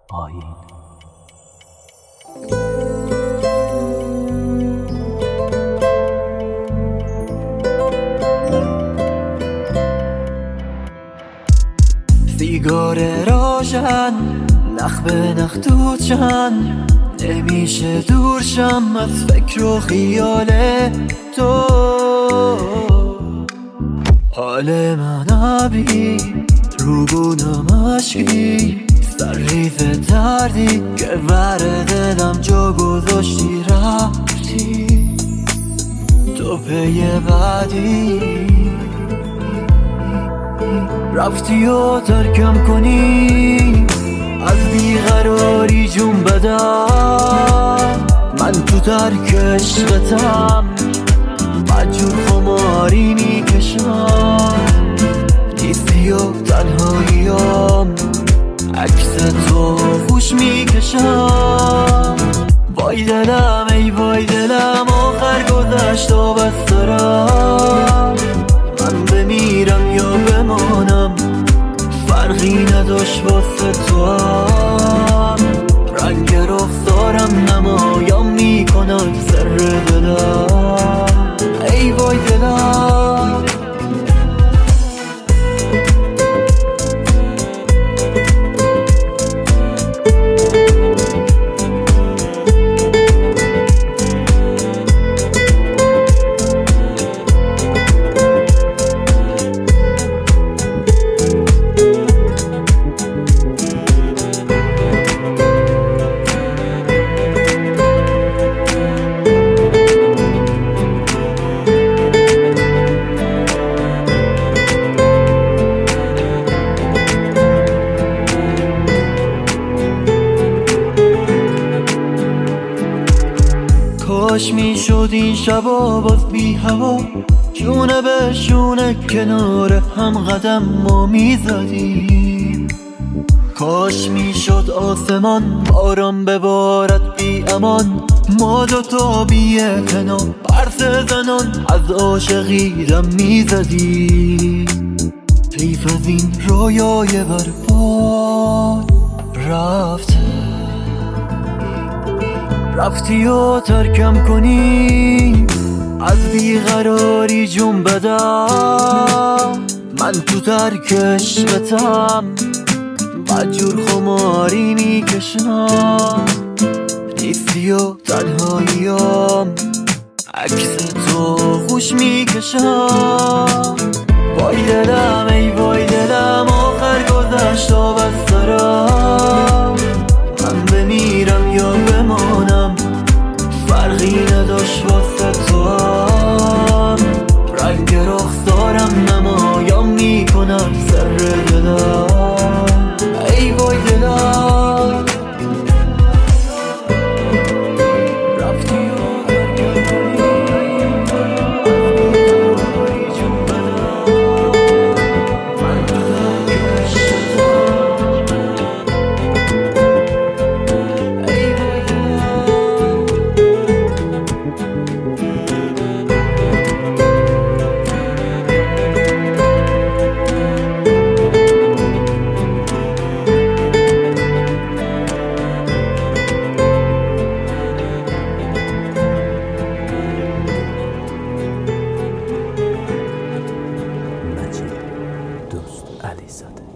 آیین. سیگار روشن نخ به نخ تو چند نمیشه دور شم از فکر و خیال تو. حال من ابری روبونم اشکی سرریز دردی که بر دلم جا گذاشتی رفتی تو پی بعدی رفتی و ترکم کنی از بیقراری جون بدم من تو ترک عشقتم مجور خماری میکشم نیستی و تنهاییم عکس تو خوش میکشم. وای دلم ای وای دلم آخر گذشت و بس دارم من بمیرم یا بمانم فرقی نداشت واسه تو هم رنگ رخسارم نمایم میکنم سر دلم ای وای دلم. کاش میشد این شبا باز بی هوا شونه به شونه کنار هم قدم ما میزدیم. کاش میشد آسمان باران ببارد بی امان ما دوتا بی اعتنا پرس زنان از عاشقی دم میزدیم. حیف از این رویای برباد رفتی و ترکم کنی از بیقراری جون بدم من تو ترک عشقتم مجور خماری میکشم نیستی و تنهاییم عکس تو خوش میکشم. وای دلم ای وای دلم آخر گذشت و بس دارم من بمیرم یا بمانم فرقی نداشت واسه تو هم رنگ رخسارم نمایم میکنم سر دلم ای وای دلم. دوست علی زاده.